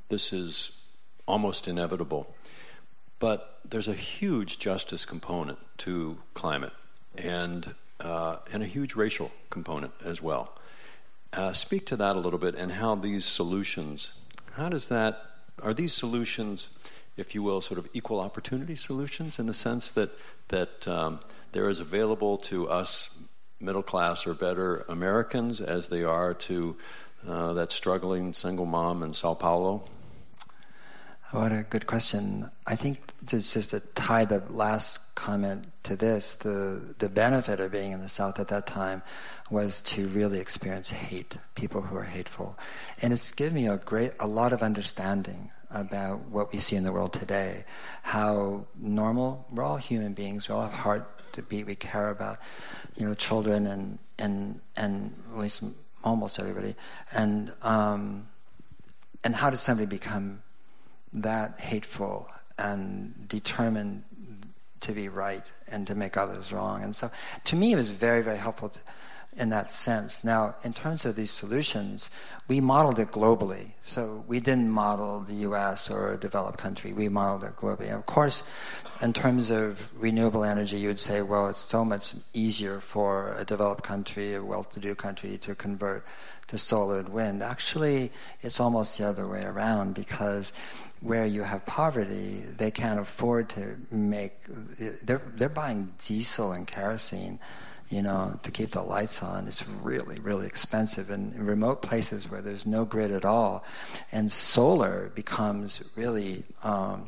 this is almost inevitable. But there's a huge justice component to climate, and a huge racial component as well. Speak to that a little bit, and how these solutions, are these solutions, if you will, sort of equal opportunity solutions, in the sense that they're as available to us middle class or better Americans as they are to that struggling single mom in Sao Paulo? What a good question. I think just to tie the last comment to this, the benefit of being in the South at that time was to really experience hate, people who are hateful. And it's given me a lot of understanding about what we see in the world today, how normal, we're all human beings, we all have heart to beat, we care about, children and at least almost everybody. And how does somebody become that hateful and determined to be right and to make others wrong? And so to me it was very, very helpful in that sense. Now, in terms of these solutions, we modeled it globally. So we didn't model the U.S. or a developed country. We modeled it globally. And of course, in terms of renewable energy, you would say, well, it's so much easier for a developed country, a well-to-do country, to convert to solar and wind. Actually, it's almost the other way around, because where you have poverty, they can't afford to they're buying diesel and kerosene, to keep the lights on. It's really, really expensive. And in remote places where there's no grid at all, and solar becomes really an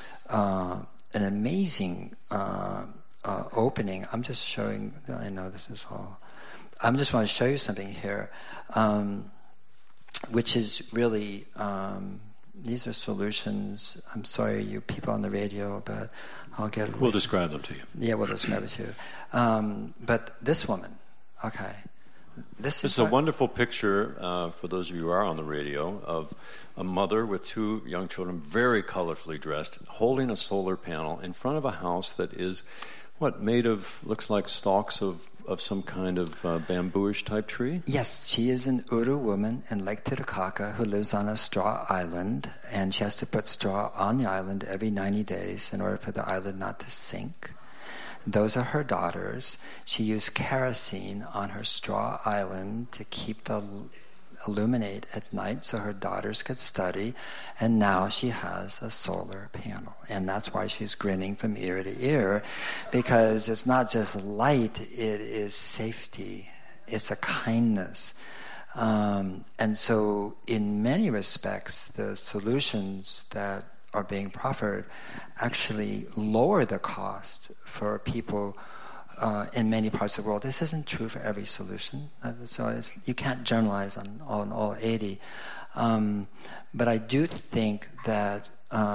amazing opening. I'm just showing, I know this is all, I just want to show you something here, which is really, these are solutions. I'm sorry, you people on the radio, but we'll describe them to you. Yeah, we'll describe it to you. But this woman, okay. This is a wonderful picture, for those of you who are on the radio, of a mother with two young children, very colorfully dressed, holding a solar panel in front of a house that is, made of, looks like stalks of some kind of bambooish type tree? Yes, she is an Uru woman in Lake Titicaca who lives on a straw island, and she has to put straw on the island every 90 days in order for the island not to sink. Those are her daughters. She used kerosene on her straw island to illuminate at night so her daughters could study, and now she has a solar panel. And that's why she's grinning from ear to ear, because it's not just light, it is safety, it's a kindness. And so in many respects, the solutions that are being proffered actually lower the cost for people in many parts of the world. This isn't true for every solution, so you can't generalize on all 80. But I do think that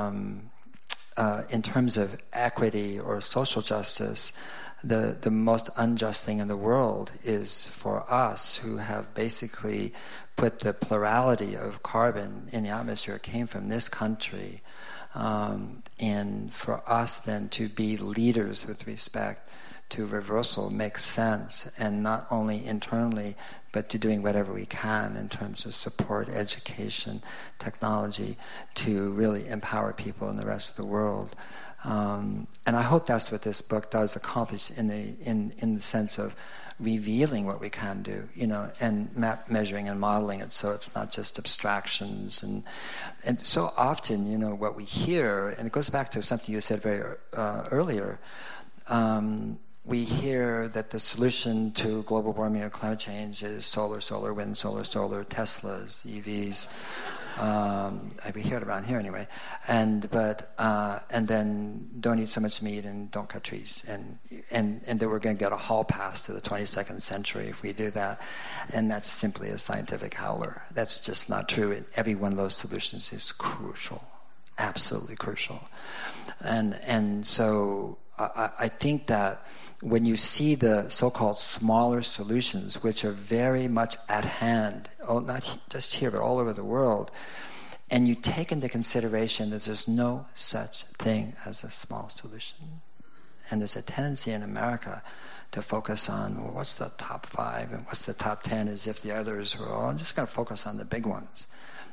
in terms of equity or social justice, the most unjust thing in the world is for us, who have basically put the plurality of carbon in the atmosphere came from this country, and for us then to be leaders with respect to reversal makes sense, and not only internally, but to doing whatever we can in terms of support, education, technology, to really empower people in the rest of the world. And I hope that's what this book does accomplish in the sense of revealing what we can do, and measuring and modeling it, so it's not just abstractions. And so often, what we hear, and it goes back to something you said very earlier, we hear that the solution to global warming or climate change is solar, wind, solar, Teslas, EVs. We hear it around here anyway. And then don't eat so much meat and don't cut trees. And then we're going to get a hall pass to the 22nd century if we do that. And that's simply a scientific howler. That's just not true. And every one of those solutions is crucial, absolutely crucial. And so I think that when you see the so-called smaller solutions, which are very much at hand, not just here, but all over the world, and you take into consideration that there's no such thing as a small solution. And there's a tendency in America to focus on, well, what's the top 5 and what's the top 10, as if the others were all, I'm just going to focus on the big ones.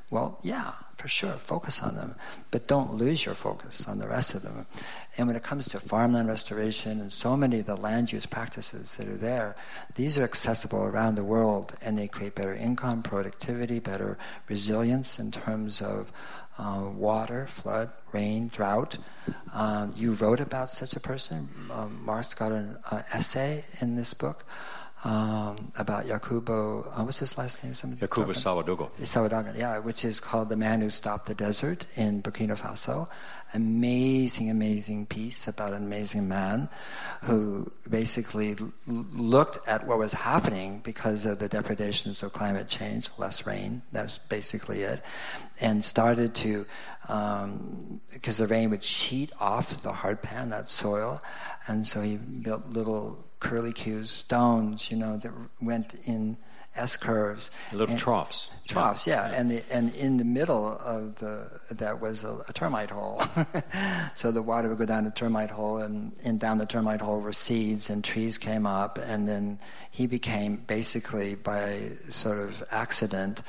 Well, yeah, for sure, focus on them, but don't lose your focus on the rest of them. And when it comes to farmland restoration and so many of the land use practices that are there, these are accessible around the world, and they create better income, productivity, better resilience in terms of water, flood, rain, drought. You wrote about such a person. Mark's got an essay in this book about Jacobo, what's his last name? Jacobo Sawadogo. Sawadogo, yeah, which is called The Man Who Stopped the Desert in Burkina Faso. Amazing, amazing piece about an amazing man who basically looked at what was happening because of the depredations of climate change, less rain, that's basically it, and started to, because the rain would sheet off the hardpan, that soil, and so he built little curlicue stones, that went in S-curves. Little troughs. Troughs, yeah. And in the middle of that was a termite hole. So the water would go down the termite hole, and down the termite hole were seeds, and trees came up, and then he became, basically by sort of accident,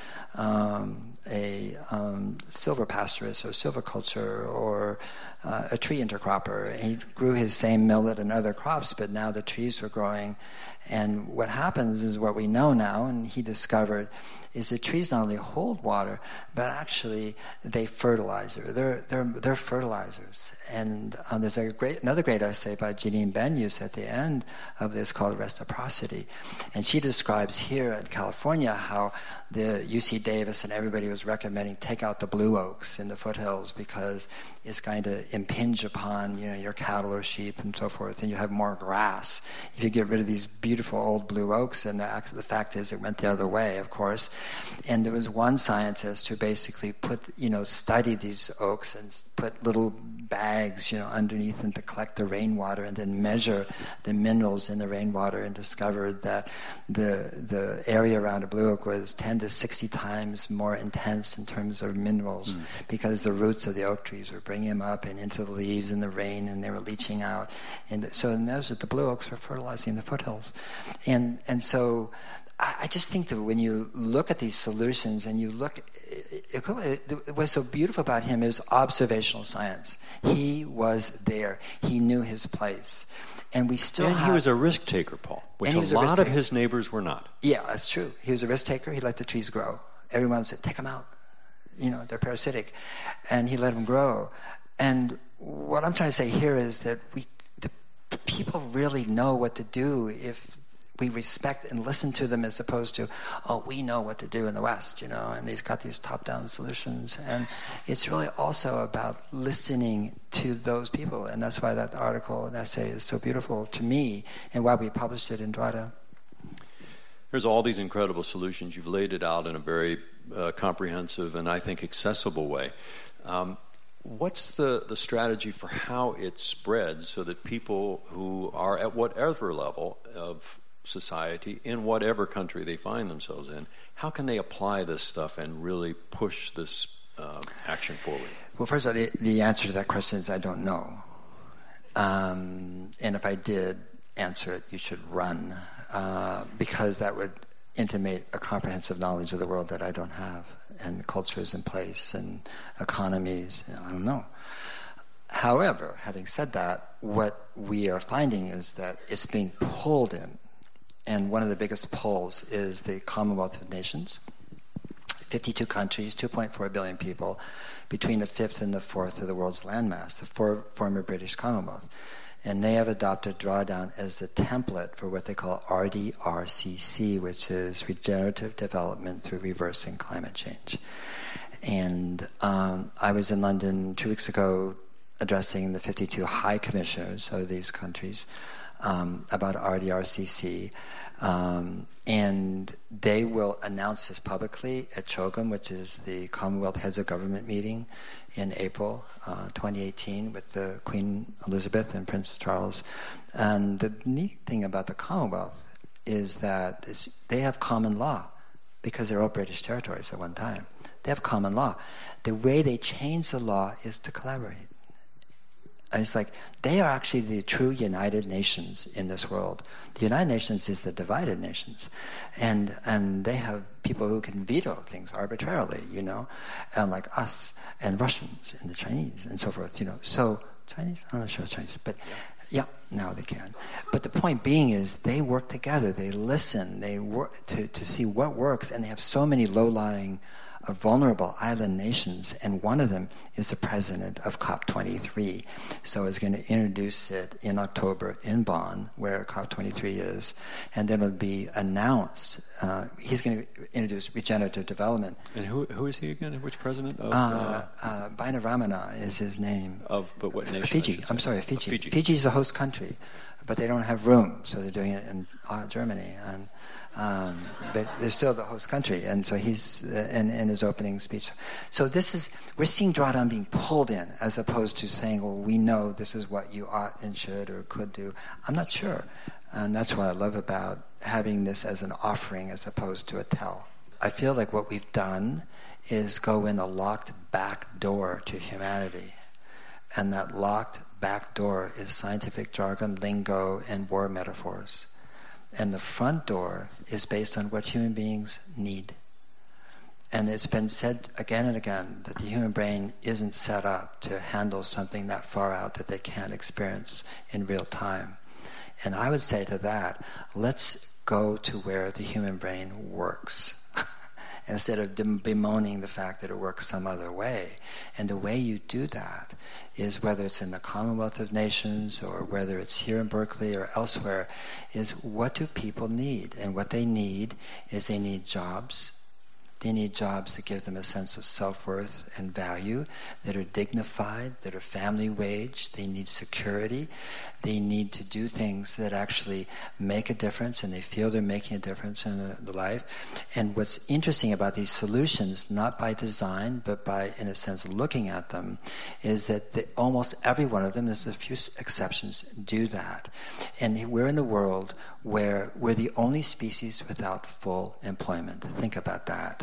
a silver pastorist or silviculture or a tree intercropper. He grew his same millet and other crops, but now the trees were growing. And what happens is what we know now, and he discovered, is that trees not only hold water, but actually they fertilize it. They're fertilizers. And there's another great essay by Janine Benyus at the end of this called Reciprocity. And she describes here in California how the UC Davis and everybody was recommending take out the blue oaks in the foothills because it's going to impinge upon your cattle or sheep and so forth, and you have more grass if you get rid of these beautiful old blue oaks. And the fact is it went the other way, of course. And there was one scientist who basically studied these oaks and put little bags underneath them to collect the rainwater, and then measure the minerals in the rainwater, and discovered that the area around a blue oak was 10 to 60 times more intense in terms of minerals, because the roots of the oak trees were bringing them up and into the leaves in the rain, and they were leaching out. And so the blue oaks were fertilizing the foothills. And so I just think that when you look at these solutions and you look, what's so beautiful about him is observational science. He was there. He knew his place. And we still And he was a risk taker, Paul, which a lot of his neighbors were not. Yeah, that's true. He was a risk taker. He let the trees grow. Everyone said, take them out. They're parasitic. And he let them grow. And what I'm trying to say here is that the people really know what to do if we respect and listen to them, as opposed to, we know what to do in the West, and they've got these top-down solutions. And it's really also about listening to those people. And that's why that article and essay is so beautiful to me, and why we published it in Dwada. There's all these incredible solutions. You've laid it out in a very comprehensive and, I think, accessible way. What's the strategy for how it spreads so that people who are at whatever level of society, in whatever country they find themselves in, how can they apply this stuff and really push this action forward? Well, first of all, the answer to that question is I don't know. And if I did answer it, you should run, because that would intimate a comprehensive knowledge of the world that I don't have, and cultures in place and economies. I don't know. However, having said that, what we are finding is that it's being pulled in. And one of the biggest pulls is the Commonwealth of Nations. 52 countries, 2.4 billion people, between a fifth and a fourth of the world's landmass, the former British Commonwealth. And they have adopted Drawdown as the template for what they call RDRCC, which is Regenerative Development Through Reversing Climate Change. And I was in London 2 weeks ago addressing the 52 high commissioners of these countries about RDRCC, and they will announce this publicly at CHOGM, which is the Commonwealth Heads of Government meeting in April 2018 with the Queen Elizabeth and Prince Charles. And the neat thing about the Commonwealth is that they have common law, because they're all British territories at one time. They have common law. The way they change the law is to collaborate. And it's like they are actually the true United Nations in this world. The United Nations is the divided nations, and they have people who can veto things arbitrarily, and like us and Russians and the Chinese and so forth, So Chinese, I'm not sure Chinese, but yeah, now they can. But the point being is they work together. They listen. They work to see what works, and they have so many low-lying, vulnerable island nations, and one of them is the president of COP23. So he's going to introduce it in October in Bonn, where COP23 is, and then it'll be announced. He's going to introduce regenerative development. And who is he again? Which president? Bainimarama is his name. But what nation? Fiji. I'm sorry, Fiji. Fiji. Fiji's a host country, but they don't have room, so they're doing it in Germany. But they're still the host country, and so he's in his opening speech. So we're seeing drawdown being pulled in, as opposed to saying, well, we know this is what you ought and should or could do. I'm not sure, and that's what I love about having this as an offering as opposed to a tell. I feel like what we've done is go in a locked back door to humanity, and that locked back door is scientific jargon, lingo, and war metaphors. And the front door is based on what human beings need. And it's been said again and again that the human brain isn't set up to handle something that far out that they can't experience in real time. And I would say to that, let's go to where the human brain works, instead of bemoaning the fact that it works some other way. And the way you do that is, whether it's in the Commonwealth of Nations or whether it's here in Berkeley or elsewhere, is what do people need? And what they need is they need jobs. They need jobs that give them a sense of self-worth and value, that are dignified, that are family wage. They need security. They need to do things that actually make a difference, and they feel they're making a difference in the life. And what's interesting about these solutions, not by design, but by, in a sense, looking at them, is that almost every one of them, there's a few exceptions, do that. And we're in a world where we're the only species without full employment. Think about that.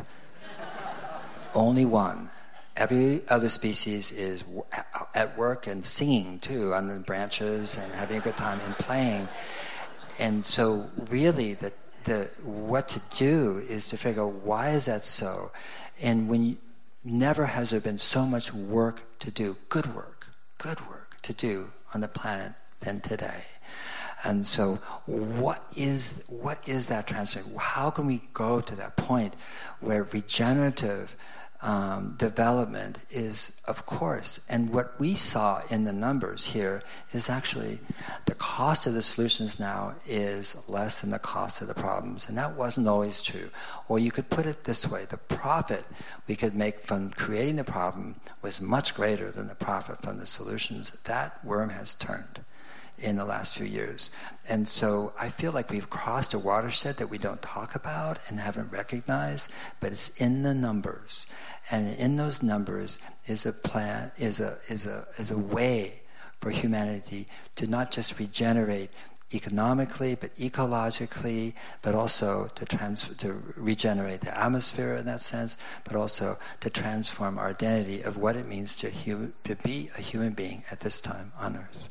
Only one. Every other species is at work and singing too on the branches and having a good time and playing. And so really what to do is to figure out, why is that so? And never has there been so much work to do, good work to do on the planet than today. And so what is that transformation? How can we go to that point where regenerative development is, of course, and what we saw in the numbers here is actually the cost of the solutions now is less than the cost of the problems. And that wasn't always true. Or you could put it this way, the profit we could make from creating the problem was much greater than the profit from the solutions. That worm has turned in the last few years. And so I feel like we've crossed a watershed that we don't talk about and haven't recognized, but it's in the numbers. And in those numbers is a plan, is a way for humanity to not just regenerate economically, but ecologically, but also to regenerate the atmosphere in that sense, but also to transform our identity of what it means to be a human being at this time on Earth.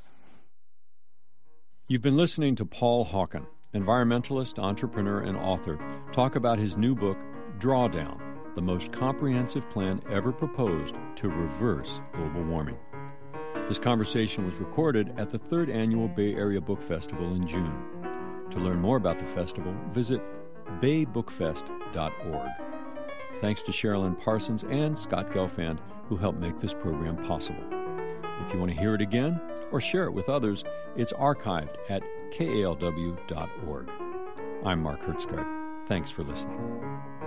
You've been listening to Paul Hawken, environmentalist, entrepreneur, and author, talk about his new book, Drawdown, the most comprehensive plan ever proposed to reverse global warming. This conversation was recorded at the 3rd Annual Bay Area Book Festival in June. To learn more about the festival, visit baybookfest.org. Thanks to Sherilyn Parsons and Scott Gelfand, who helped make this program possible. If you want to hear it again or share it with others, it's archived at kalw.org. I'm Mark Hertsgaard. Thanks for listening.